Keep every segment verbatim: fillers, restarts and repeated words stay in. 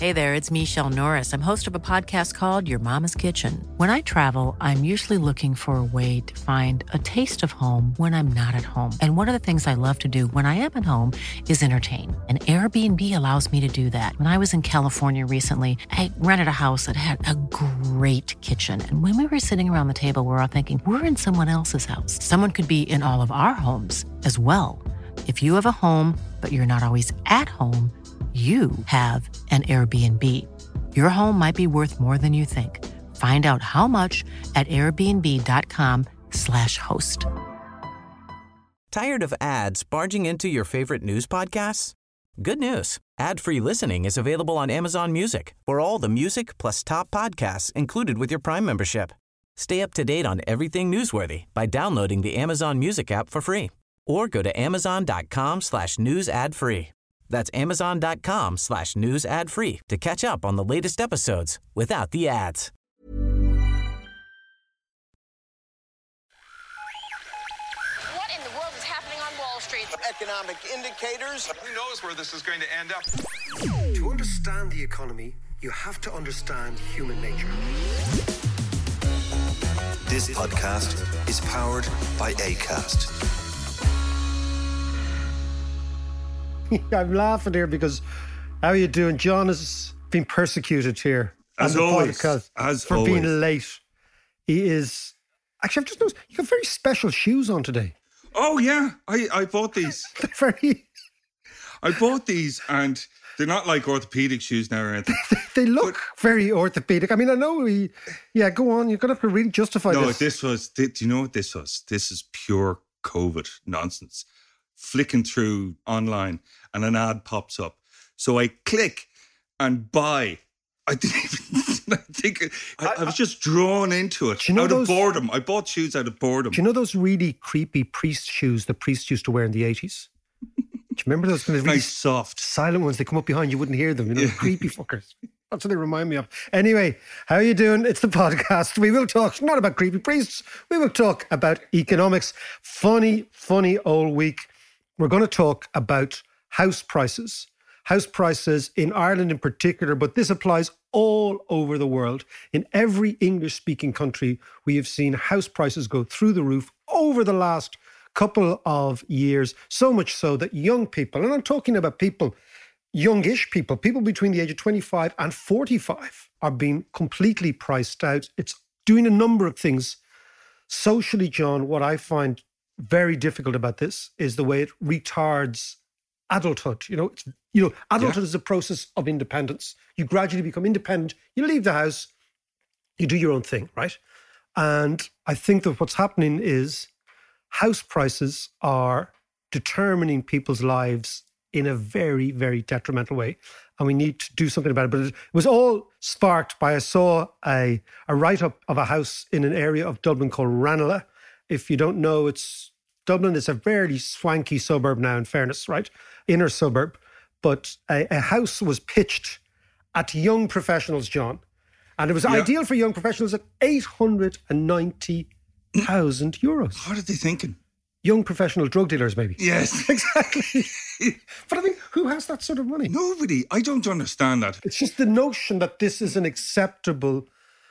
Hey there, it's Michelle Norris. I'm host of a podcast called Your Mama's Kitchen. When I travel, I'm usually looking for a way to find a taste of home when I'm not at home. And one of the things I love to do when I am at home is entertain. And Airbnb allows me to do that. When I was in California recently, I rented a house that had a great kitchen. And when we were sitting around the table, we were all thinking, we're in someone else's house. Someone could be in all of our homes as well. If you have a home, but you're not always at home, you have an Airbnb. Your home might be worth more than you think. Find out how much at airbnb.com slash host. Tired of ads barging into your favorite news podcasts? Good news. Ad-free listening is available on Amazon Music for all the music plus top podcasts included with your Prime membership. Stay up to date on everything newsworthy by downloading the Amazon Music app for free or go to amazon.com slash news ad free. That's amazon.com slash news ad free to catch up on the latest episodes without the ads. What in the world is happening on Wall Street? Economic indicators. Who knows where this is going to end up? To understand the economy, you have to understand human nature. This podcast is powered by Acast. I'm laughing here because how are you doing? John has been persecuted here as on the always, podcast as for always. being late. He is actually. I've just noticed you got very special shoes on today. Oh yeah, I, I bought these. They're very. I bought these, and they're not like orthopedic shoes now or anything. They look But- very orthopedic. I mean, I know we. Yeah, go on. You're gonna have to really justify No, this. this was. Do you know what this was? This is pure COVID nonsense. Flicking through online, and an ad pops up. So I click and buy. I didn't even I think I, I was just drawn into it Do you know out those- of boredom. I bought shoes out of boredom. Do you know those really creepy priest shoes the priests used to wear in the eighties? Do you remember those kind of really Nice soft. silent ones? They come up behind you, wouldn't hear them. You know, creepy fuckers. That's what they remind me of. Anyway, how are you doing? It's the podcast. We will talk not about creepy priests. We will talk about economics. Funny, funny old week. We're going to talk about house prices. House prices in Ireland in particular, but this applies all over the world. In every English-speaking country, we have seen house prices go through the roof over the last couple of years, so much so that young people, and I'm talking about people, youngish people, people between the age of twenty-five and forty-five, are being completely priced out. It's doing a number of things. Socially, John, what I find very difficult about this is the way it retards adulthood. You know, it's, you know, adulthood Yeah. is a process of independence. You gradually become independent. You leave the house. You do your own thing, right? And I think that what's happening is house prices are determining people's lives in a very, very detrimental way. And we need to do something about it. But it was all sparked by, I saw a, a write-up of a house in an area of Dublin called Ranelagh. If you don't know, it's Dublin is a very swanky suburb now, in fairness, right? Inner suburb. But a, a house was pitched at young professionals, John. And it was Yeah. ideal for young professionals at eight hundred ninety thousand euros. What are they thinking? Young professional drug dealers, maybe. Yes. Exactly. But I mean, who has that sort of money? Nobody. I don't understand that. It's just the notion that this is an acceptable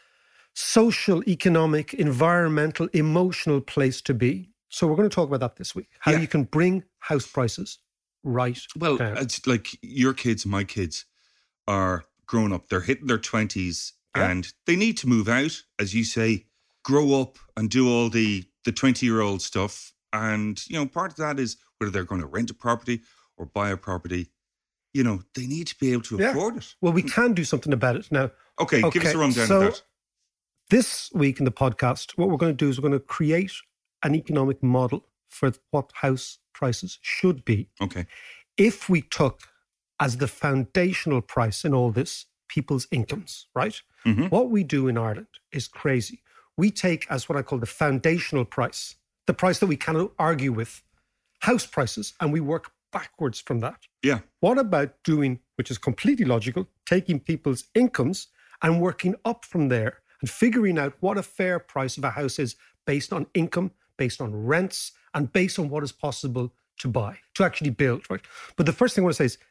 social, economic, environmental, emotional place to be. So we're going to talk about that this week. How Yeah. you can bring house prices right Well, down. it's like your kids, my kids are grown up. They're hitting their twenties Yeah. and they need to move out, as you say, grow up and do all the the twenty-year-old stuff. And, you know, part of that is whether they're going to rent a property or buy a property. You know, they need to be able to Yeah. afford it. Well, we can do something about it now. Okay, give us a rundown so of that. This week in the podcast, what we're going to do is we're going to create an economic model for what house prices should be Okay. if we took as the foundational price in all this people's incomes, right? Mhm. What we do in Ireland is crazy. We take as what I call the foundational price, the price that we cannot argue with, house prices, and we work backwards from that. Yeah. What about doing, which is completely logical, taking people's incomes and working up from there and figuring out what a fair price of a house is based on income, based on rents, and based on what is possible to buy, to actually build, right? But the first thing I want to say is,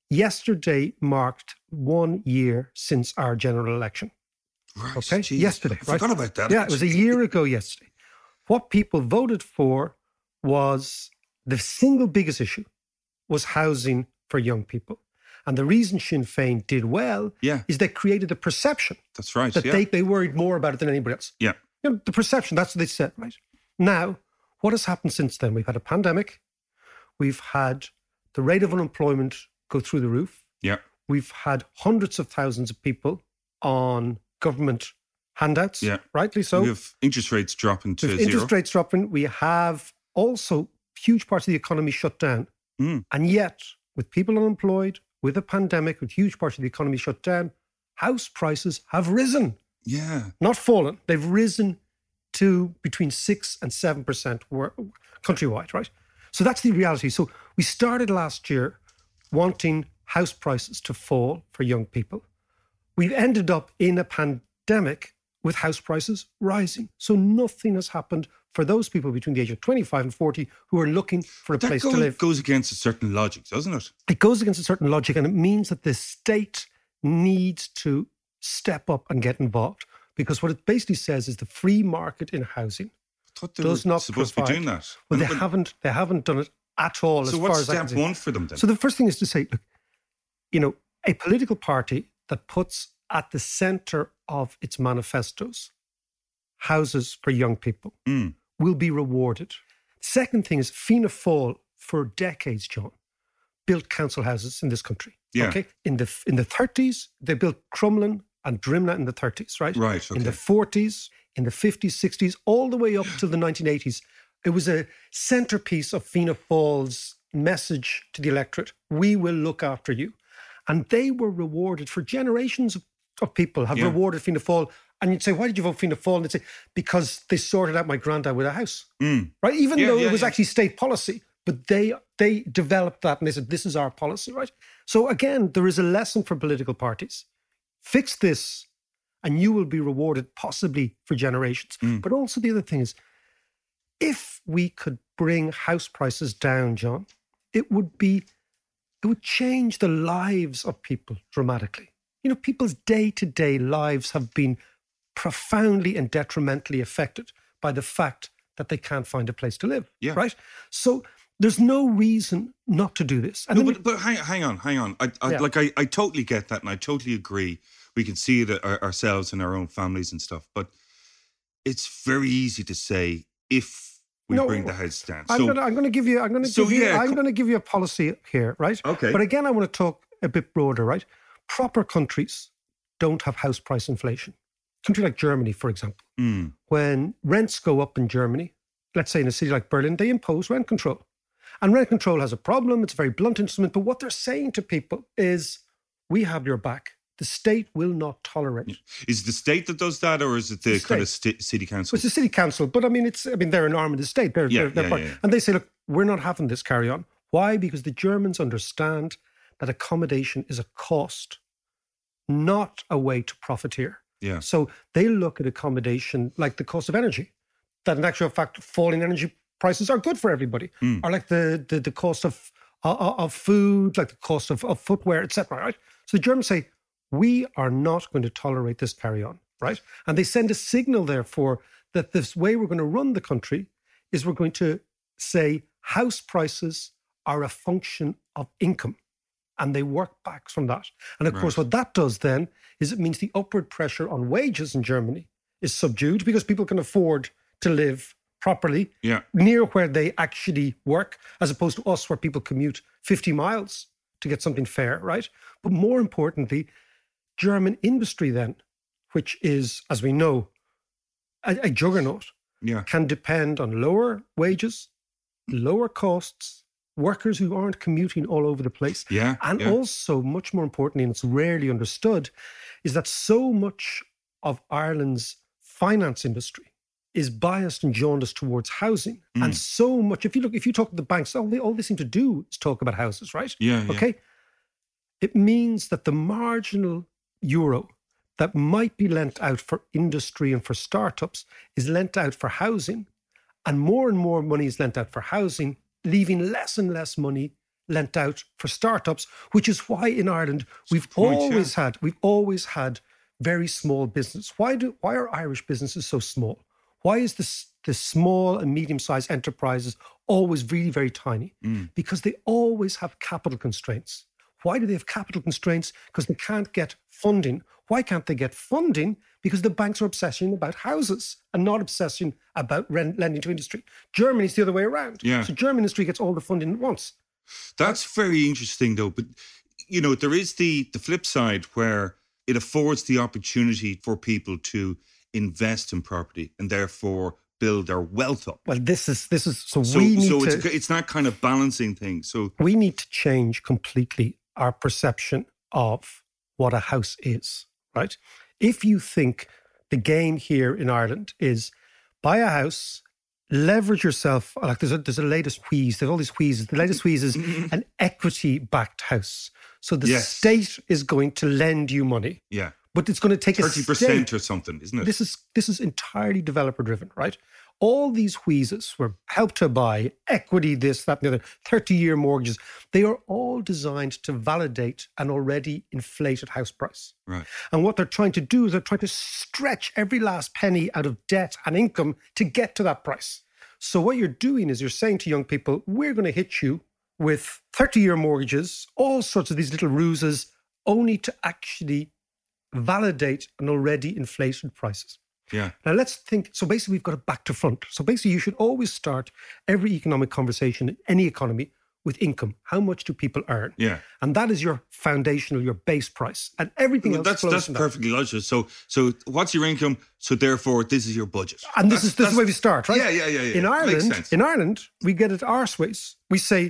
yesterday marked one year since our general election. Right, Okay, geez, yesterday. I right? forgot about that. Yeah, it was a year ago yesterday. What people voted for was the single biggest issue was housing for young people. And the reason Sinn Féin did well Yeah. is they created the perception That's right. that yeah. they, they worried more about it than anybody else. yeah. You know, the perception, that's what they said, right? Now, what has happened since then? We've had a pandemic. We've had the rate of unemployment go through the roof. Yeah. We've had hundreds of thousands of people on government handouts, Yeah. rightly so. We have interest rates dropping to With zero. interest rates dropping, we have also huge parts of the economy shut down. Mm. And yet, with people unemployed, with a pandemic, with huge parts of the economy shut down, house prices have risen, Yeah. not fallen. They've risen to between six and seven percent countrywide, right? So that's the reality. So we started last year wanting house prices to fall for young people. We've ended up in a pandemic with house prices rising. So nothing has happened for those people between the age of twenty-five and forty who are looking for a That place go- to live. goes against a certain logic, doesn't it? It goes against a certain logic, and it means that the state needs to step up and get involved. Because what it basically says is the free market in housing I thought they does were not supposed provide. to be doing that. Well, they But- haven't. They haven't done it at all. So as far what's as I can step see. one for them then? So the first thing is to say, look, you know, a political party that puts at the centre of its manifestos houses for young people Mm. will be rewarded. Second thing is Fianna Fáil, for decades, John, built council houses in this country. Yeah. Okay. In the in the thirties, they built Crumlin and Drimnagh in the thirties, right? Right, In the okay. forties, in the fifties, sixties, all the way up till the nineteen eighties. It was a centerpiece of Fianna Fáil's message to the electorate. We will look after you. And they were rewarded for generations of, of people have Yeah. rewarded Fianna Fáil. And you'd say, why did you vote Fianna Fáil? And they'd say, because they sorted out my granddad with a house. Mm. Right? Even Yeah, though yeah, it was yeah. actually state policy, but they they developed that and they said, this is our policy, right? So again, there is a lesson for political parties. Fix this and you will be rewarded possibly for generations. Mm. But also the other thing is, if we could bring house prices down, John, it would be, it would change the lives of people dramatically. You know, people's day-to-day lives have been profoundly and detrimentally affected by the fact that they can't find a place to live, Yeah. right? So there's no reason not to do this. And No, then but, but hang, hang on, hang on. I, I, Yeah. Like, I, I totally get that and I totally agree. We can see it our, ourselves in our own families and stuff. But it's very easy to say if we No, bring the house down. I'm So, going to I'm going to give you I'm going to So, give you yeah, I'm co- going to give you a policy here, right? Okay. But again, I want to talk a bit broader, right? Proper countries don't have house price inflation. A country like Germany, for example, mm, when rents go up in Germany, let's say in a city like Berlin, they impose rent control. And rent control has a problem. It's a very blunt instrument. But what they're saying to people is, we have your back. The state will not tolerate. is it the state that does that or is it the, The kind of sti- city council? Well, it's the city council, but I mean, it's I mean, they're an arm of the state. They're, Yeah, they're, they're yeah, part- yeah, yeah. And they say, look, we're not having this carry on. Why? Because the Germans understand that accommodation is a cost, not a way to profiteer. Yeah. So they look at accommodation like the cost of energy. That in actual fact, falling energy prices are good for everybody. Mm. Or like the the, the cost of, of of food, like the cost of, of footwear, et cetera. Right? So the Germans say, we are not going to tolerate this carry on, right? And they send a signal, therefore, that this way we're going to run the country is we're going to say house prices are a function of income. And they work back from that. And of course, Right. what that does then is it means the upward pressure on wages in Germany is subdued because people can afford to live properly Yeah. near where they actually work, as opposed to us where people commute fifty miles to get something fair, right? But more importantly, German industry then, which is, as we know, a, a juggernaut, Yeah. can depend on lower wages, lower costs, workers who aren't commuting all over the place. Yeah, And yeah. also, much more importantly, and it's rarely understood, is that so much of Ireland's finance industry is biased and jaundiced towards housing. Mm. And so much, if you look, if you talk to the banks, all they, all they seem to do is talk about houses, right? Yeah, yeah. Okay. It means that the marginal euro that might be lent out for industry and for startups is lent out for housing. And more and more money is lent out for housing, leaving less and less money lent out for startups, which is why in Ireland we've point, always yeah. had we've always had very small business. Why do why are Irish businesses so small? Why is this the small and medium-sized enterprises always really very tiny? Mm. Because they always have capital constraints. Why do they have capital constraints? Because they can't get funding. Why can't they get funding? Because the banks are obsessing about houses and not obsessing about rent, lending to industry. Germany's the other way around. Yeah. So German industry gets all the funding at once. That's very interesting, though. But, you know, there is the, the flip side where it affords the opportunity for people to invest in property and therefore build their wealth up. Well, this is this is so, So, we need so to it's, it's that kind of balancing thing. So we need to change completely our perception of what a house is, right? If you think the game here in Ireland is buy a house, leverage yourself, like there's a, there's a latest wheeze, there's all these wheezes. The latest wheeze is an equity-backed house. So the Yes. state is going to lend you money, yeah, but it's going to take thirty a percent state. or something, isn't it? This is this is entirely developer driven, right? All these wheezes were help to buy, equity, this, that, and the other, thirty-year mortgages. They are all designed to validate an already inflated house price. Right. And what they're trying to do is they're trying to stretch every last penny out of debt and income to get to that price. So what you're doing is you're saying to young people, we're going to hit you with thirty-year mortgages, all sorts of these little ruses, only to actually validate an already inflated prices. Yeah. Now let's think, so basically we've got it back to front. So basically you should always start every economic conversation in any economy with income. How much do people earn? Yeah. And that is your foundational, your base price. And everything Well, else that's flows that's from that. perfectly logical. So, so what's your income? So therefore, this is your budget. And this That's- is this is that's- where we start, right? Yeah, yeah, yeah, yeah. In Makes Ireland, sense. in Ireland, we get it arseways. We say,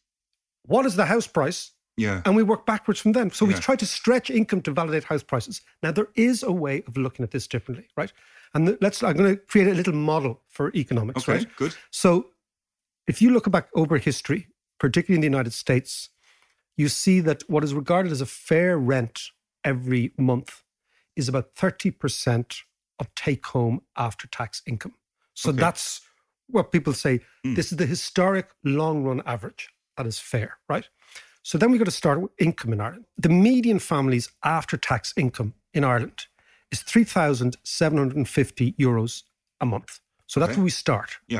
what is the house price? Yeah. And we work backwards from them. So we Yeah. try to stretch income to validate house prices. Now, there is a way of looking at this differently, right? And the- let's, I'm going to create a little model for economics, Okay, right? good. So if you look back over history, particularly in the United States, you see that what is regarded as a fair rent every month is about thirty percent of take-home after-tax income. So Okay. that's what people say, Mm. this is the historic long-run average. That is fair, right? So then we got to start with income in Ireland. The median family's after-tax income in Ireland is three thousand seven hundred fifty euros a month. So that's Okay. where we start. Yeah.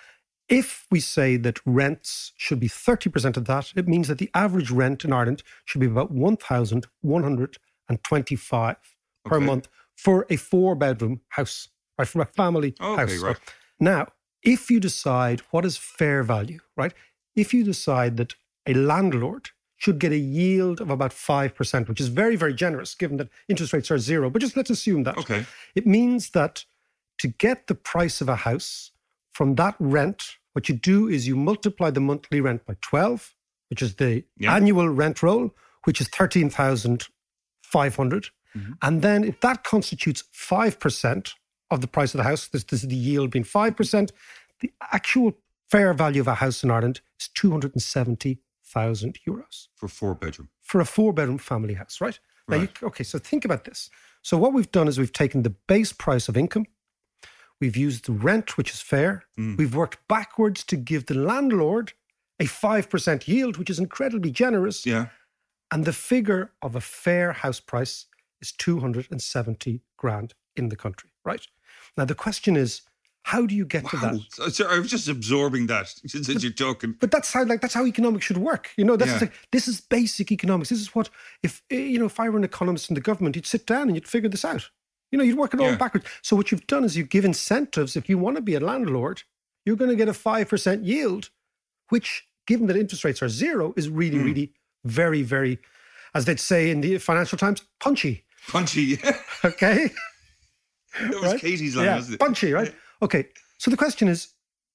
If we say that rents should be thirty percent of that, it means that the average rent in Ireland should be about one thousand one hundred twenty-five per Okay. month for a four-bedroom house, right? For a family Okay, house. right. Now, if you decide what is fair value, right? If you decide that a landlord should get a yield of about five percent, which is very, very generous given that interest rates are zero, but just let's assume that. Okay. It means that to get the price of a house from that rent, what you do is you multiply the monthly rent by twelve, which is the Yeah. annual rent roll, which is thirteen thousand five hundred. Mm-hmm. And then if that constitutes five percent of the price of the house, this, this is the yield being five percent, the actual fair value of a house in Ireland is two hundred seventy thousand euros For four bedroom. for a four-bedroom family house, right? Now, Right. you, okay, so think about this. So what we've done is we've taken the base price of income, we've used the rent, which is fair, Mm. we've worked backwards to give the landlord a five percent yield, which is incredibly generous, Yeah. and the figure of a fair house price is two hundred seventy grand in the country, right? Now, the question is, how do you get to that? Wow. So- so I was just absorbing that since you're talking. But that's how, like, that's how economics should work. You know, that's Yeah. like, this is basic economics. This is what, if, eh, you know, if I were an economist in the government, you'd sit down and you'd figure this out. You know, you'd work it all Yeah. backwards. So what you've done is you give incentives. If you want to be a landlord, you're going to get a five percent yield, which, given that interest rates are zero, is really, Mm. really very, very, as they'd say in the Financial Times, punchy. Punchy, yeah. Okay? That was Right? Katie's line, yeah, wasn't it? punchy, right? Okay, so the question is,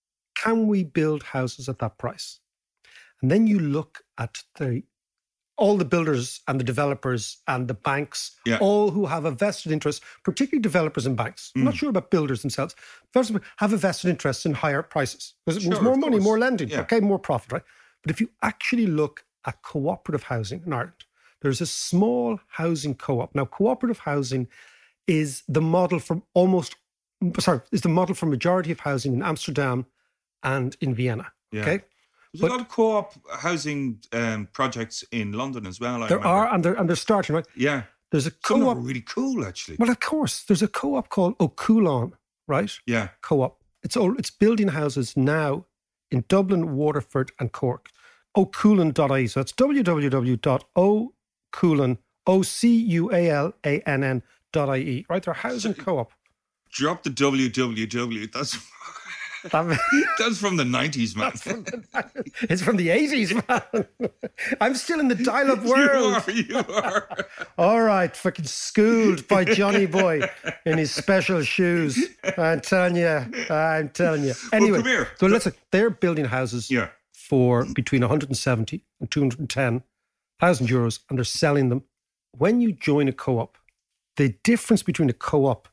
can we build houses at that price? And then you look at the all the builders and the developers and the banks, Yeah. all who have a vested interest, particularly developers and banks. I'm not sure about builders themselves. Developers have a vested interest in higher prices because it means Sure, more of money, course. more lending, Yeah. okay, more profit, right? But if you actually look at cooperative housing in Ireland, there's a small housing co-op. Now, cooperative housing is the model for almost, sorry, is the model for majority of housing in Amsterdam and in Vienna. Yeah. Okay. There's But- a lot of co-op housing um, projects in London as well. I There remember. are, and they're, and they're starting, right? Yeah. There's a Some of co-op. them are really cool, actually. Well, of course, there's a co-op called O'Coulon, right? Yeah. Co-op. It's all, it's building houses now in Dublin, Waterford and Cork. O'Coulon dot I E. So that's w w w dot o'coulon, O C U A L A N N dot I E, right? They're housing co-op. Drop the W W W. That's That- that's from the nineties, man. It's from the eighties, man. I'm still in the dial-up You world. are, you are. All right, fucking schooled by Johnny Boy in his special shoes. I'm telling you, I'm telling you. Anyway, come here. so listen, they're building houses Yeah. for between one hundred seventy and two hundred ten thousand euros, and they're selling them. When you join a co-op, the difference between a co-op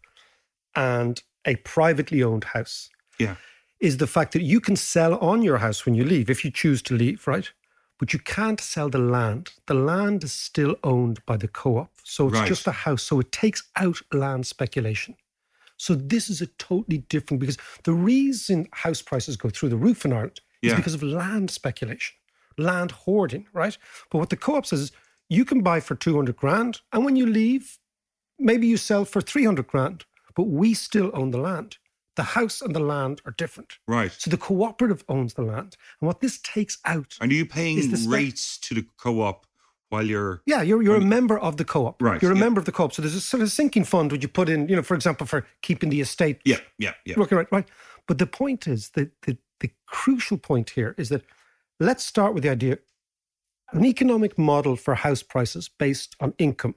and a privately owned house Yeah. is the fact that you can sell on your house when you leave, if you choose to leave, right? But you can't sell the land. The land is still owned by the co-op. So it's Right. just a house. So it takes out land speculation. So this is a totally different, because the reason house prices go through the roof in Ireland is Yeah. because of land speculation, land hoarding, right? But what the co-op says is you can buy for two hundred grand, and when you leave, maybe you sell for three hundred grand, but we still own the land. The house and the land are different. Right. So the cooperative owns the land. And what this takes out... And are you Is paying the spec- rates to the co-op while you're... Yeah, you're you're a member of the co-op. Right, You're a yeah. member of the co-op. So there's a sort of sinking fund which you put in, you know, for example, for keeping the estate Yeah, yeah, yeah. looking right, right. But the point is that the, the crucial point here is that let's start with the idea. An economic model for house prices based on income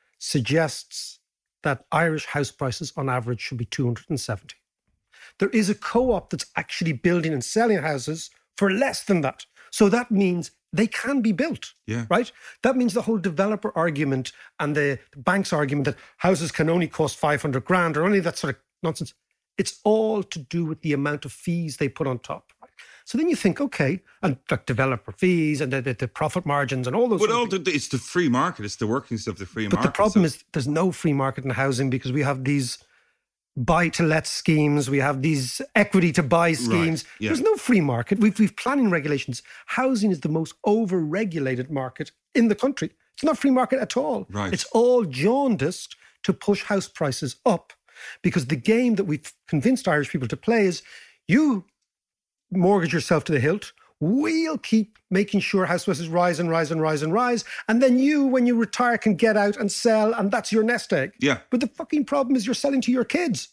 suggests that Irish house prices on average should be two hundred seventy. There is a co-op that's actually building and selling houses for less than that. So that means they can be built, Yeah. right? That means the whole developer argument and the bank's argument that houses can only cost five hundred grand or only that sort of nonsense, it's all to do with the amount of fees they put on top. Right? So then you think, okay, and like developer fees and the, the, the profit margins and all those. But sort of all things. the, it's the free market. It's the workings of the free But market. the problem so- is there's no free market in housing because we have these buy-to-let schemes, we have these equity-to-buy schemes. yeah. There's no free market. We've, we've planning regulations. Housing is the most over-regulated market in the country. It's not free market at all. Right. It's all jaundiced to push house prices up because the game that we've convinced Irish people to play is you mortgage yourself to the hilt. We'll keep making sure house prices rise and rise and rise and rise. And then you, when you retire, can get out and sell, and that's your nest egg. Yeah. But the fucking problem is you're selling to your kids.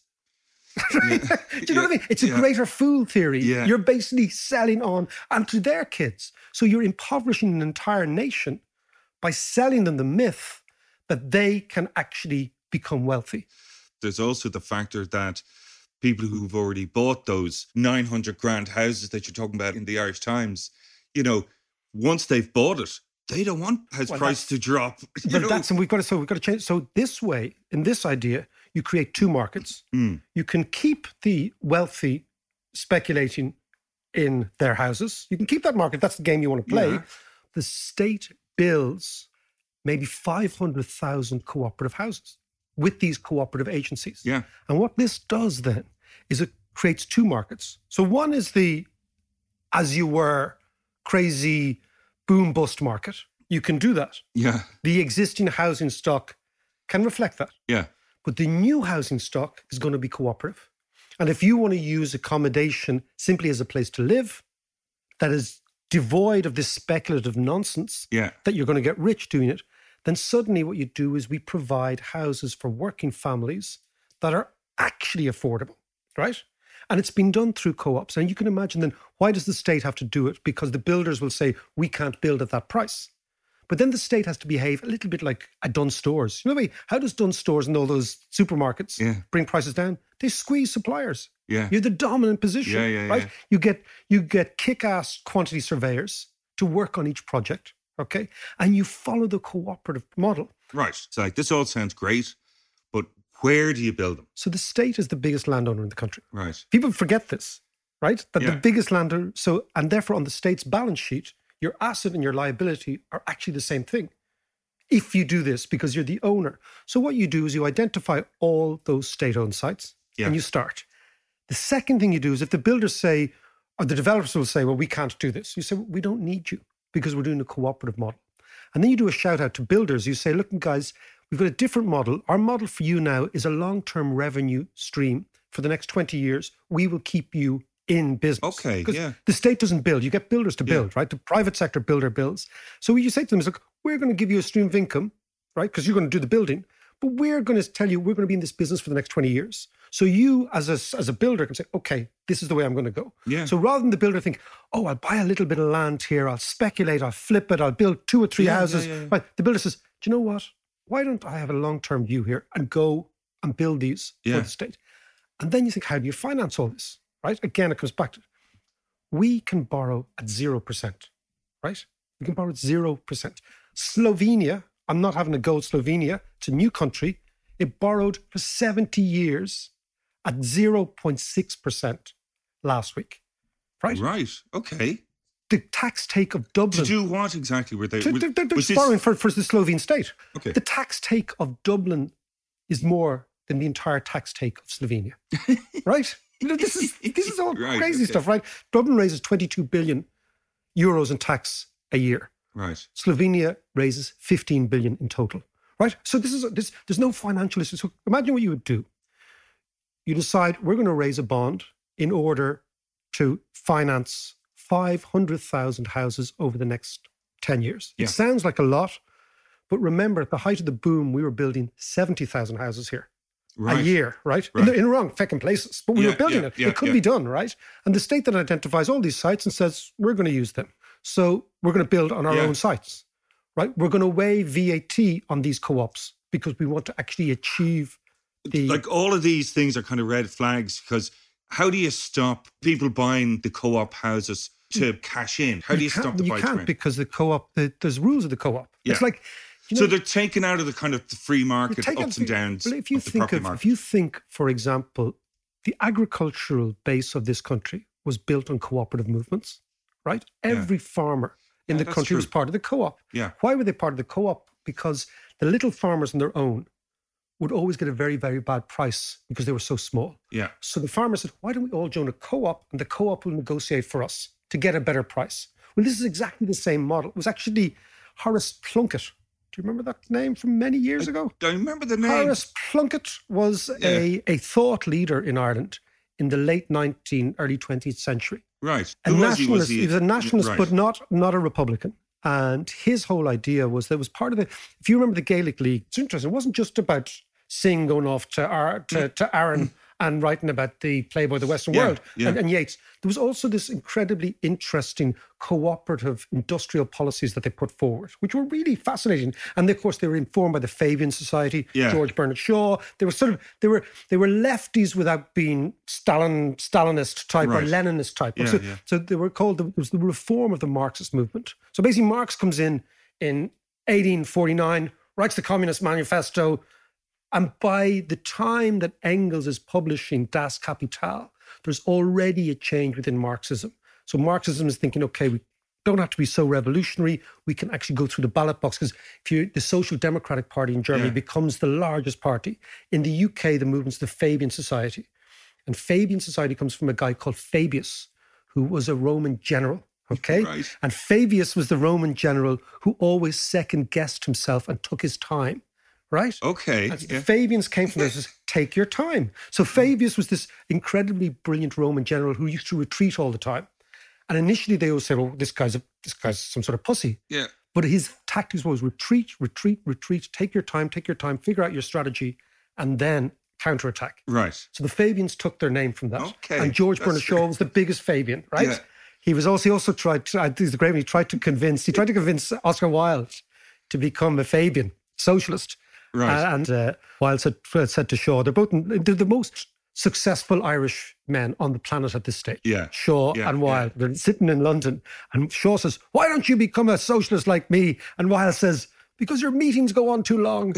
Do you know Yeah. what I mean? It's a Yeah. greater fool theory. Yeah. You're basically selling on and to their kids. So you're impoverishing an entire nation by selling them the myth that they can actually become wealthy. There's also the factor that people who've already bought those nine hundred grand houses that you're talking about in the Irish Times, you know, once they've bought it, they don't want house Well, price to drop. You But know? that's and we've got to so we've got to change. So this way, in this idea, you create two markets. Mm. You can keep the wealthy speculating in their houses. You can keep that market. That's the game you want to play. Yeah. The state builds maybe five hundred thousand cooperative houses with these cooperative agencies. Yeah. And what this does then is it creates two markets. So one is the, as you were, crazy boom bust market. You can do that. Yeah. The existing housing stock can reflect that. Yeah. But the new housing stock is going to be cooperative. And if you want to use accommodation simply as a place to live, that is devoid of this speculative nonsense Yeah. that you're going to get rich doing it, then suddenly what you do is we provide houses for working families that are actually affordable, right? And it's been done through co-ops. And you can imagine then, why does the state have to do it? Because the builders will say, we can't build at that price. But then the state has to behave a little bit like a Dunnes Stores. You know, how does Dunnes Stores and all those supermarkets Yeah. bring prices down? They squeeze suppliers. Yeah. You're the dominant position, Yeah, yeah, right? yeah. You get you get kick-ass quantity surveyors to work on each project, okay? And you follow the cooperative model. Right. So like this all sounds great, but where do you build them? So the state is the biggest landowner in the country. Right. People forget this, right? That Yeah. the biggest landowner, so, and therefore on the state's balance sheet, your asset and your liability are actually the same thing. If you do this, because you're the owner. So what you do is you identify all those state-owned sites Yeah. and you start. The second thing you do is if the builders say, or the developers will say, well, we can't do this. You say, well, we don't need you because we're doing a cooperative model. And then you do a shout out to builders. You say, look, guys, we've got a different model. Our model for you now is a long-term revenue stream for the next twenty years. We will keep you in business. Okay, yeah. The state doesn't build. You get builders to build, Yeah. right? The private sector builder builds. So what you say to them is, look, we're going to give you a stream of income, right? Because you're going to do the building. But we're going to tell you we're going to be in this business for the next twenty years. So you, as a, as a builder, can say, okay, this is the way I'm going to go. Yeah. So rather than the builder think, oh, I'll buy a little bit of land here, I'll speculate, I'll flip it, I'll build two or three Yeah, houses. yeah, yeah, yeah. Right. The builder says, do you know what? Why don't I have a long-term view here and go and build these Yeah. for the state? And then you think, how do you finance all this? Right? Again, it comes back to, we can borrow at zero percent, right? We can borrow at zero percent. Slovenia, I'm not having a go at Slovenia, it's a new country. It borrowed for seventy years at zero point six percent last week, right? Right. Okay. The tax take of Dublin. To do what exactly were they? To- was- they're they're was just this- borrowing for, for the Slovene state. Okay. The tax take of Dublin is more than the entire tax take of Slovenia, right? You know, this is this is all Right, crazy okay. stuff, right? Dublin raises twenty-two billion euros in tax a year. Right. Slovenia raises fifteen billion in total, right? So this is this. There's no financial issue. So imagine what you would do. You decide we're going to raise a bond in order to finance five hundred thousand houses over the next ten years. Yeah. It sounds like a lot, but remember, at the height of the boom, we were building seventy thousand houses here. Right. A year, right? Right. In, the, in wrong fucking places. But we Yeah, were building yeah, it. yeah, it could yeah. be done, right? And the state then identifies all these sites and says, we're going to use them. So we're going to build on our Yeah. own sites, right? We're going to weigh V A T on these co-ops because we want to actually achieve the... Like all of these things are kind of red flags because how do you stop people buying the co-op houses to cash in? How do you can't- stop the You buy can't trend? because the co-op, the, there's rules of the co-op. It's Yeah. like... You know, So they're taken out of the kind of the free market take ups out and the- downs well, if you of the think property of, market. if you think, for example, the agricultural base of this country was built on cooperative movements, right? Every farmer in Yeah, the that's country was true. part of the co-op. Yeah. Why were they part of the co-op? Because the little farmers on their own would always get a very, very bad price because they were so small. Yeah. So the farmer said, why don't we all join a co-op and the co-op will negotiate for us to get a better price? Well, this is exactly the same model. It was actually Horace Plunkett. Do you remember that name from many years ago? I remember the name. Horace Plunkett was a, a thought leader in Ireland in the late nineteenth, early twentieth century. Right. A Who was he? nationalist. Was he, he was a nationalist, right. but not not a Republican. And his whole idea was that it was part of the, if you remember the Gaelic League, it's interesting. It wasn't just about Singh going off to, Ar, to, to Aaron and writing about the Playboy, the Western Yeah, World, yeah. and, and Yeats. There was also this incredibly interesting cooperative industrial policies that they put forward, which were really fascinating. And of course, they were informed by the Fabian Society, Yeah. George Bernard Shaw. They were sort of they were they were lefties without being Stalin Stalinist type Right. or Leninist type. Yeah, so, yeah. so they were called the, it was the reform of the Marxist movement. So basically, Marx comes in in eighteen forty-nine, writes the Communist Manifesto. And by the time that Engels is publishing Das Kapital, there's already a change within Marxism. So Marxism is thinking, okay, we don't have to be so revolutionary. We can actually go through the ballot box because if you, the Social Democratic Party in Germany Yeah. becomes the largest party. In the U K, the movement's the Fabian Society. And Fabian Society comes from a guy called Fabius, who was a Roman general. Okay. Right. And Fabius was the Roman general who always second guessed himself and took his time. Right? Okay. And yeah. Fabians came from this, is take your time. So Fabius was this incredibly brilliant Roman general who used to retreat all the time. And initially they always said, well, this guy's a, this guy's some sort of pussy. Yeah. But his tactics was retreat, retreat, retreat, take your time, take your time, figure out your strategy, and then counterattack. Right. So the Fabians took their name from that. Okay, And George that's Bernard Shaw great. was the biggest Fabian, right? Yeah. He was also, he also tried, to, I think he's the great one, he tried to convince, he tried to convince Oscar Wilde to become a Fabian socialist. Right. Uh, and uh, Wilde said, said to Shaw, they're both they're the most successful Irish men on the planet at this stage. Yeah. Shaw Yeah, and Wilde. They're sitting in London. And Shaw says, why don't you become a socialist like me? And Wilde says, because your meetings go on too long.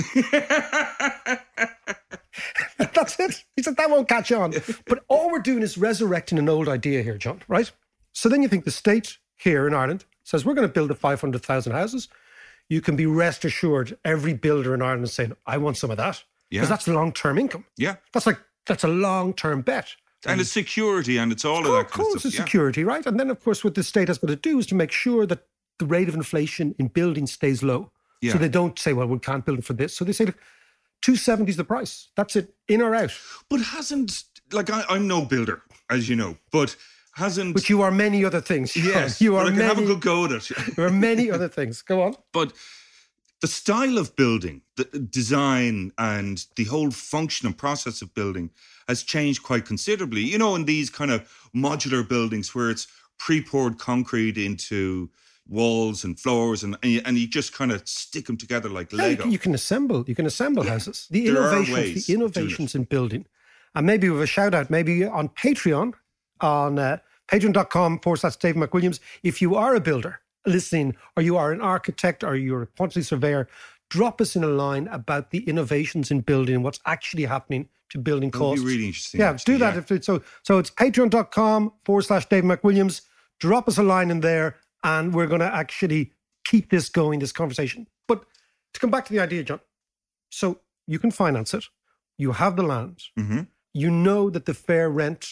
That's it. He said, that won't catch on. But all we're doing is resurrecting an old idea here, John, right? So then you think the state here in Ireland says, we're going to build the five hundred thousand houses. You can be rest assured every builder in Ireland is saying, I want some of that. Yeah. Because that's long-term income. Yeah. That's like, that's a long-term bet, And it's security and it's all of, of that kind course, of stuff. it's security, right? And then, of course, what the state has got to do is to make sure that the rate of inflation in buildings stays low. Yeah. So they don't say, well, we can't build it for this. So they say, look, two seventy is the price. That's it, in or out. But hasn't, like, I, I'm no builder, as you know, but hasn't... But you are many other things. Yes, you are but I can many, have a good go at it. There are many other things. Go on. But the style of building, the design and the whole function and process of building has changed quite considerably. You know, in these kind of modular buildings where it's pre-poured concrete into walls and floors and and you, and you just kind of stick them together like Yeah, Lego. you, can, you can assemble. You can assemble houses. The There are innovations, ways the of doing innovations in building. And maybe with a shout out, maybe on Patreon, on uh, patreon.com forward slash Dave McWilliams. If you are a builder listening, or you are an architect, or you're a quantity surveyor, drop us in a line about the innovations in building and what's actually happening to building That would costs. be really interesting. Yeah, actually, do that. yeah. If it's, so, so it's patreon.com forward slash Dave McWilliams. Drop us a line in there and we're going to actually keep this going, this conversation. But to come back to the idea, John, so you can finance it. You have the land. Mm-hmm. You know that the fair rent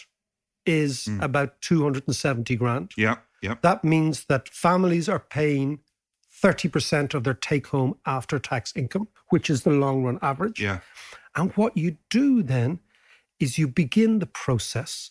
is Mm. about two hundred seventy grand. Yeah, yeah. That means that families are paying thirty percent of their take-home after-tax income, which is the long-run average. Yeah. And what you do then is you begin the process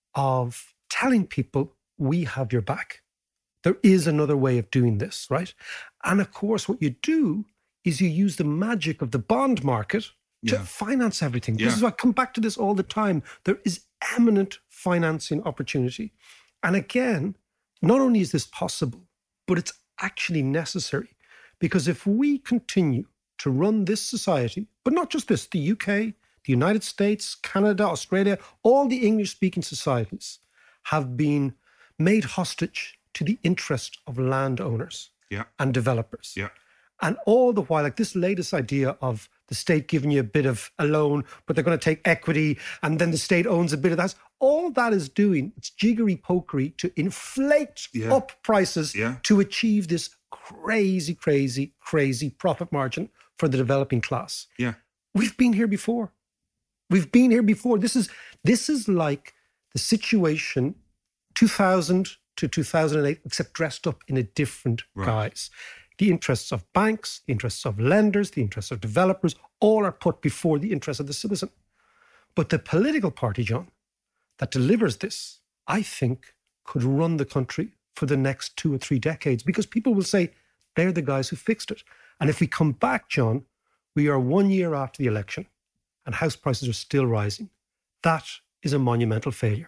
of telling people, we have your back. There is another way of doing this, right? And of course, what you do is you use the magic of the bond market to Yeah. finance everything. Yeah. This is why I come back to this all the time. There is eminent financing opportunity. And again, not only is this possible, but it's actually necessary. Because if we continue to run this society, but not just this, the U K, the United States, Canada, Australia, all the English-speaking societies have been made hostage to the interest of landowners Yeah. and developers. Yeah. And all the while, like this latest idea of the state giving you a bit of a loan, but they're going to take equity and then the state owns a bit of that. All that is doing, it's jiggery pokery to inflate Yeah. up prices Yeah. to achieve this crazy, crazy, crazy profit margin for the developing class. Yeah. We've been here before. We've been here before. This is this is like the situation two thousand to two thousand eight, except dressed up in a different Right. guise. The interests of banks, the interests of lenders, the interests of developers, all are put before the interests of the citizen. But the political party, John, that delivers this, I think, could run the country for the next two or three decades, because people will say they're the guys who fixed it. And if we come back, John, we are one year after the election and house prices are still rising. That is a monumental failure.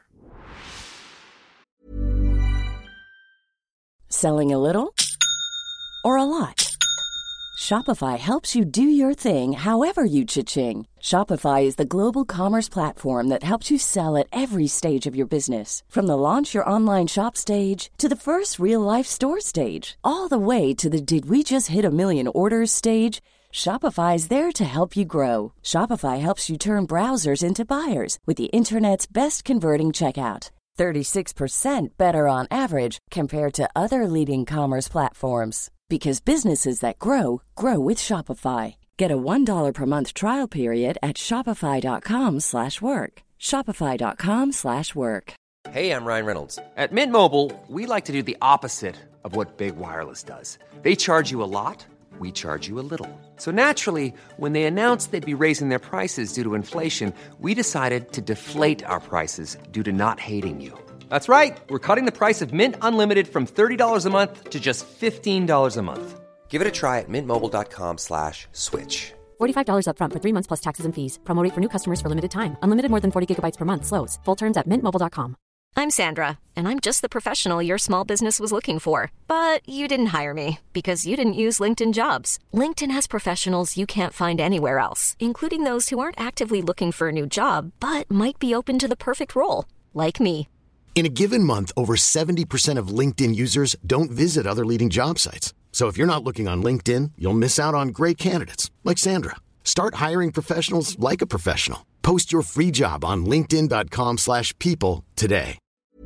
Selling a little or a lot? Shopify helps you do your thing however you cha-ching. Shopify is the global commerce platform that helps you sell at every stage of your business. From the launch your online shop stage to the first real life store stage, all the way to the did we just hit a million orders stage. Shopify is there to help you grow. Shopify helps you turn browsers into buyers with the internet's best converting checkout. thirty-six percent better on average compared to other leading commerce platforms. Because businesses that grow, grow with Shopify. Get a one dollar per month trial period at shopify.com slash work. Shopify.com slash work. Hey, I'm Ryan Reynolds. At Mint Mobile, we like to do the opposite of what Big Wireless does. They charge you a lot, we charge you a little. So naturally, when they announced they'd be raising their prices due to inflation, we decided to deflate our prices due to not hating you. That's right. We're cutting the price of Mint Unlimited from thirty dollars a month to just fifteen dollars a month. Give it a try at mintmobile.com slash switch. forty-five dollars up front for three months plus taxes and fees. Promo rate for new customers for limited time. Unlimited more than forty gigabytes per month. Slows full terms at mint mobile dot com. I'm Sandra, and I'm just the professional your small business was looking for. But you didn't hire me because you didn't use LinkedIn Jobs. LinkedIn has professionals you can't find anywhere else, including those who aren't actively looking for a new job, but might be open to the perfect role, like me. In a given month, over seventy percent of LinkedIn users don't visit other leading job sites. So if you're not looking on LinkedIn, you'll miss out on great candidates like Sandra. Start hiring professionals like a professional. Post your free job on linkedin.com slash people today.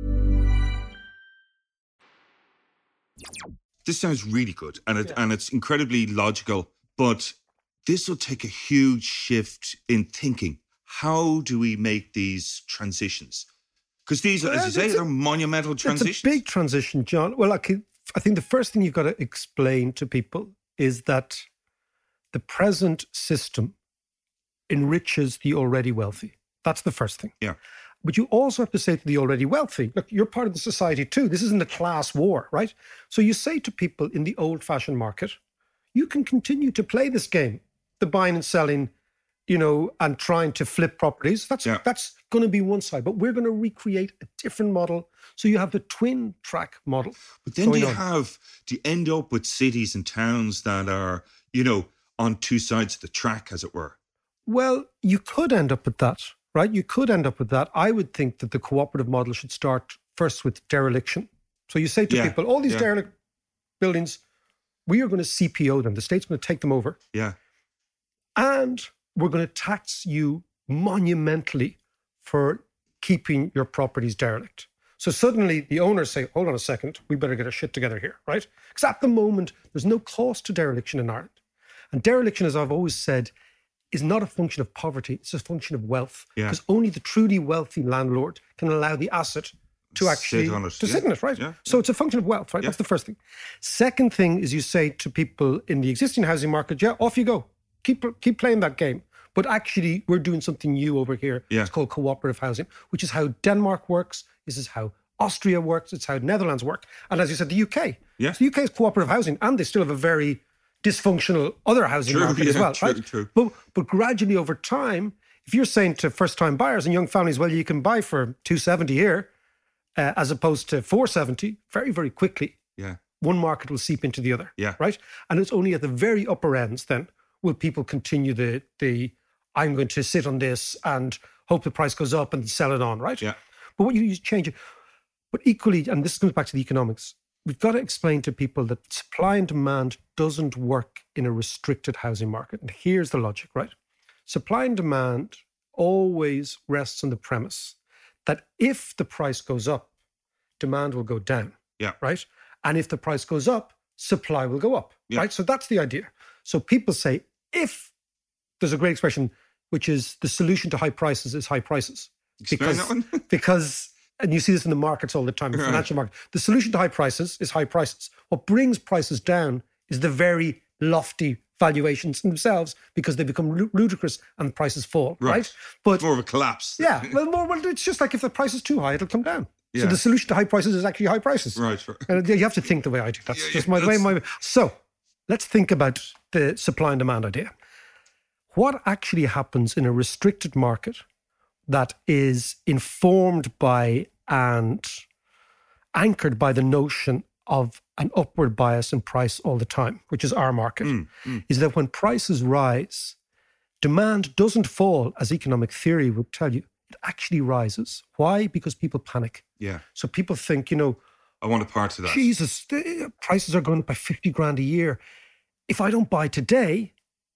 This sounds really good and it, and it's incredibly logical, but this will take a huge shift in thinking. How do we make these transitions? Because these, as you say, they're monumental transitions. It's a big transition, John. Well, I, could, I think the first thing you've got to explain to people is that the present system enriches the already wealthy. That's the first thing. Yeah. But you also have to say to the already wealthy, look, you're part of the society too. This isn't a class war, right? So you say to people in the old-fashioned market, you can continue to play this game, the buying and selling, you know, and trying to flip properties. That's yeah. that's going to be one side. But we're going to recreate a different model. So you have the twin track model. But then do you on. have, do you end up with cities and towns that are, you know, on two sides of the track, as it were? Well, you could end up with that, right? You could end up with that. I would think that the cooperative model should start first with dereliction. So you say to yeah. people, all these yeah. derelict buildings, we are going to C P O them. The state's going to take them over. Yeah. And we're going to tax you monumentally for keeping your properties derelict. So suddenly the owners say, hold on a second, we better get our shit together here, right? Because at the moment, there's no cost to dereliction in Ireland. And dereliction, as I've always said, is not a function of poverty, it's a function of wealth. Yeah. Because only the truly wealthy landlord can allow the asset to actually sit on it. to yeah. sit in it, right? Yeah. So it's a function of wealth, right? Yeah. That's the first thing. Second thing is you say to people in the existing housing market, yeah, off you go. Keep keep playing that game. But actually, we're doing something new over here. Yeah. It's called cooperative housing, which is how Denmark works. This is how Austria works. It's how Netherlands work. And as you said, the U K. Yeah. So the U K is cooperative housing, and they still have a very dysfunctional other housing true, market yeah, as well, true, right? True. But, but gradually over time, if you're saying to first-time buyers and young families, well, you can buy for two seventy here, uh, as opposed to four seventy, very, very quickly, yeah. one market will seep into the other, yeah. right? And it's only at the very upper ends then will people continue the the I'm going to sit on this and hope the price goes up and sell it on, right? Yeah. But what you, you change it. But equally, and this comes back to the economics, we've got to explain to people that supply and demand doesn't work in a restricted housing market. And here's the logic, right? Supply and demand always rests on the premise that if the price goes up, demand will go down, yeah. right? And if the price goes up, supply will go up, yeah. right? So that's the idea. So people say, if there's a great expression, which is the solution to high prices is high prices. Explain because, that one. because, and you see this in the markets all the time, in the right. financial market, the solution to high prices is high prices. What brings prices down is the very lofty valuations themselves because they become ludicrous and prices fall, right? right? But it's more of a collapse. Yeah, well, more, well, it's just like if the price is too high, it'll come down. Yeah. So the solution to high prices is actually high prices. Right. right. And you have to think the way I do. That's yeah, just yeah, my that's... way. My So let's think about the supply and demand idea. What actually happens in a restricted market that is informed by and anchored by the notion of an upward bias in price all the time, which is our market, mm, mm. is that when prices rise, demand doesn't fall, as economic theory would tell you. It actually rises. Why? Because people panic. Yeah. So people think, you know, I want a part of that. Jesus, the prices are going up by fifty grand a year. If I don't buy today,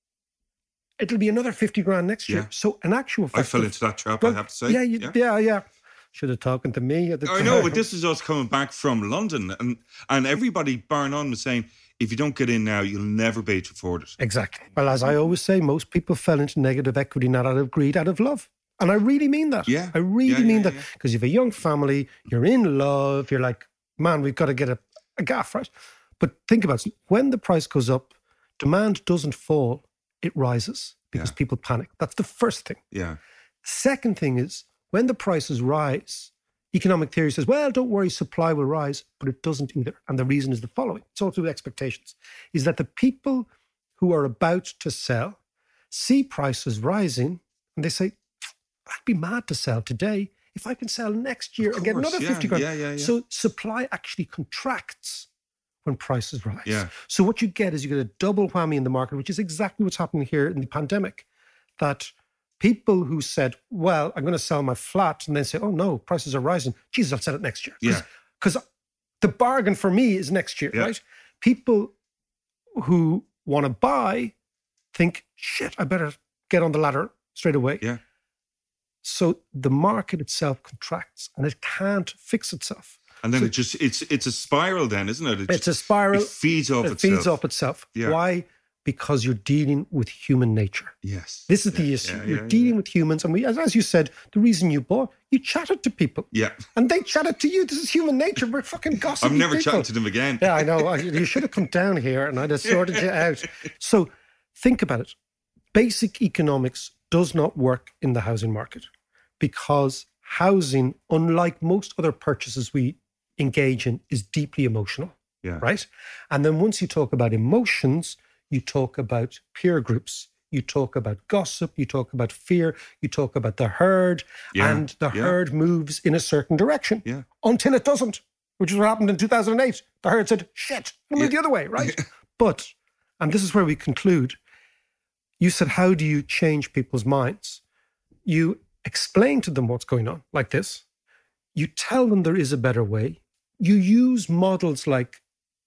it'll be another fifty grand next year. Yeah. So in actual fact, I fell into that trap, well, I have to say. Yeah, you, yeah, yeah, yeah. Should have talking to me at the I time. know, but this is us coming back from London, and and everybody barring on was saying, if you don't get in now, you'll never be able to afford it. Exactly. Well, as I always say, most people fell into negative equity not out of greed, out of love. And I really mean that. Yeah. I really yeah, mean yeah, that. yeah. Because you have a young family, you're in love, you're like, man, we've got to get a, a gaff, right? But think about it. When the price goes up, demand doesn't fall, it rises because Yeah. people panic. That's the first thing. Yeah. Second thing is, when the prices rise, economic theory says, well, don't worry, supply will rise, but it doesn't either. And the reason is the following. It's all to do with expectations. Is that the people who are about to sell see prices rising and they say, I'd be mad to sell today if I can sell next year Of and get course, another yeah, fifty grand. yeah, yeah, yeah. So supply actually contracts when prices rise. Yeah. So what you get is you get a double whammy in the market, which is exactly what's happening here in the pandemic, that people who said, well, I'm going to sell my flat, and then say, oh no, prices are rising. Jesus, I'll sell it next year. Yeah. Because the bargain for me is next year, Yeah. right? People who want to buy think, shit, I better get on the ladder straight away. Yeah. So the market itself contracts and it can't fix itself. And then So- it just, it's it's a spiral then, isn't it? It It's just- a spiral. It feeds off it itself. feeds off itself. Yeah. Why? because you're dealing with human nature. Yes. This is yeah, the issue. yeah, you're yeah, dealing yeah. with humans. And we, as, as you said, the reason you bought, you chatted to people. Yeah. And they chatted to you. This is human nature. We're fucking gossipy I'm never people. chatting to them again. Yeah, I know. You should have come down here and I'd have sorted you out. So think about it. Basic economics does not work in the housing market because housing, unlike most other purchases we engage in, is deeply emotional. Yeah. Right? And then once you talk about emotions, you talk about peer groups, you talk about gossip, you talk about fear, you talk about the herd, Yeah, and the yeah. herd moves in a certain direction Yeah. until it doesn't, which is what happened in two thousand eight. The herd said, shit, we'll move Yeah. the other way, right? But, and this is where we conclude, you said, how do you change people's minds? You explain to them what's going on like this. You tell them there is a better way. You use models like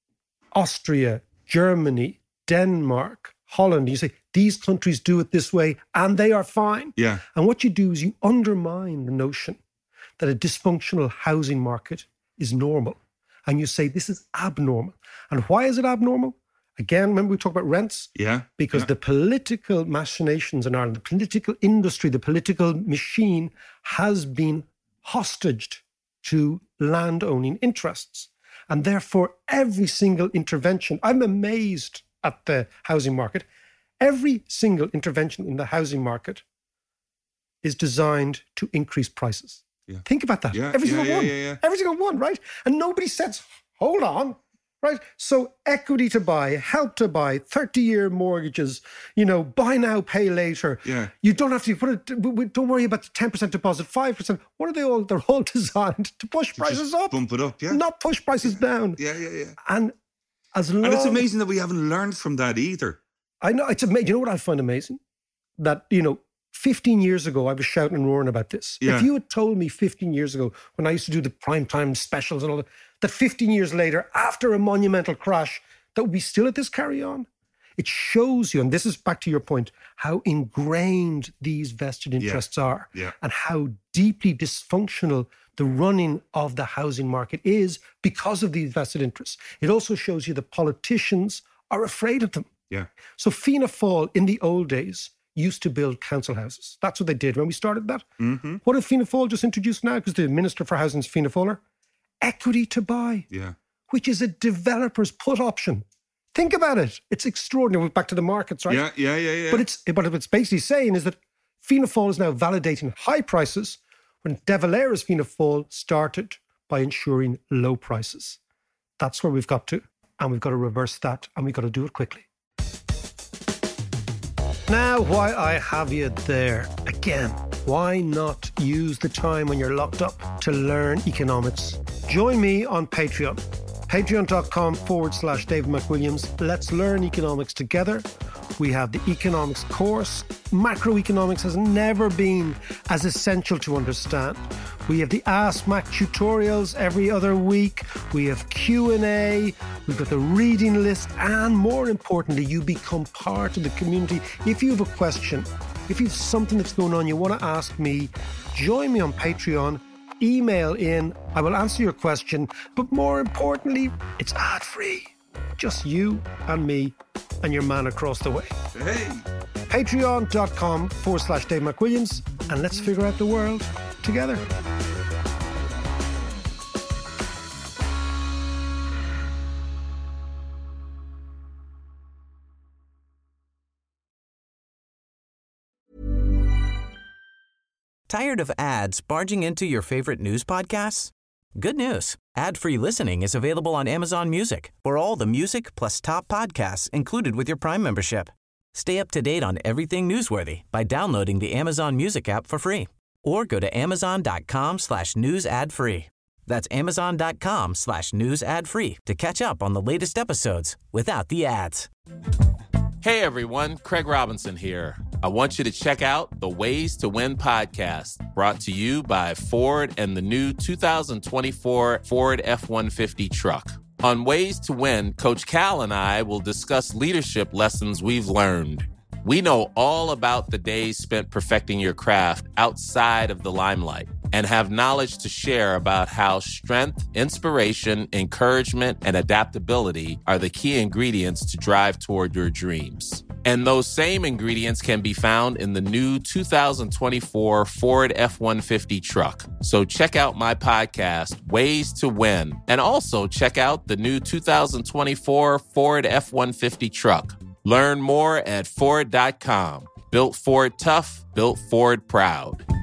Austria, Germany, Denmark, Holland. You say, these countries do it this way and they are fine. Yeah. And what you do is you undermine the notion that a dysfunctional housing market is normal. And you say, this is abnormal. And why is it abnormal? Again, remember we talked about rents? Yeah. Because yeah. the political machinations in Ireland, the political industry, the political machine has been hostaged to land-owning interests. And therefore, every single intervention, I'm amazed at the housing market, every single intervention in the housing market is designed to increase prices. Yeah. Think about that. Yeah, Every yeah, single yeah, one. yeah, yeah. Every single one, right? And nobody says, hold on, right? So equity to buy, help to buy, thirty-year mortgages, you know, buy now, pay later. Yeah. You don't have to put it, don't worry about the ten percent deposit, five percent. What are they all? They're all designed to push To prices just up. Bump it up, yeah. Not push prices down. Yeah, yeah, yeah. And as long And it's amazing that we haven't learned from that either. I know, it's amazing. You know what I find amazing? That, you know, fifteen years ago, I was shouting and roaring about this. Yeah. If you had told me fifteen years ago, when I used to do the primetime specials and all that, that fifteen years later, after a monumental crash, that we'd be still at this carry-on, it shows you, and this is back to your point, how ingrained these vested interests yeah. are Yeah. and how deeply dysfunctional the running of the housing market is because of these vested interests. It also shows you that politicians are afraid of them. Yeah. So Fianna Fáil, in the old days, used to build council houses. That's what they did when we started that. Mm-hmm. What did Fianna Fáil just introduce now? Because the Minister for Housing is Fianna Fáiler. Equity to buy, Yeah. which is a developer's put option. Think about it. It's extraordinary. We're back to the markets, right? Yeah, yeah, yeah, yeah. But it's but what it's basically saying is that Fianna Fáil is now validating high prices when De Valera's Fianna Fáil started by ensuring low prices. That's where we've got to. And we've got to reverse that, and we've got to do it quickly. Now, why I have you there again, why not use the time when you're locked up to learn economics? Join me on Patreon. Patreon.com forward slash David McWilliams. Let's learn economics together. We have the economics course. Macroeconomics has never been as essential to understand. We have the Ask Mac tutorials every other week. We have Q and A. We've got the reading list. And more importantly, you become part of the community. If you have a question, if you have something that's going on you want to ask me, join me on Patreon. Email in. I will answer your question. But more importantly, it's ad-free. Just you and me and your man across the way. Hey. Patreon.com forward slash Dave McWilliams. And let's figure out the world together. Tired of ads barging into your favorite news podcasts? Good news. Ad-free listening is available on Amazon Music for all the music plus top podcasts included with your Prime membership. Stay up to date on everything newsworthy by downloading the Amazon Music app for free or go to amazon.com slash news ad free. That's amazon.com slash news ad free to catch up on the latest episodes without the ads. Hey everyone, Craig Robinson here. I want you to check out the Ways to Win podcast, brought to you by Ford and the new two thousand twenty-four Ford F one fifty truck. On Ways to Win, Coach Cal and I will discuss leadership lessons we've learned. We know all about the days spent perfecting your craft outside of the limelight. and have knowledge to share about how strength, inspiration, encouragement, and adaptability are the key ingredients to drive toward your dreams. And those same ingredients can be found in the new two thousand twenty-four Ford F one fifty truck. So check out my podcast, Ways to Win, and also check out the new two thousand twenty-four Ford F one fifty truck. Learn more at Ford dot com. Built Ford tough, built Ford proud.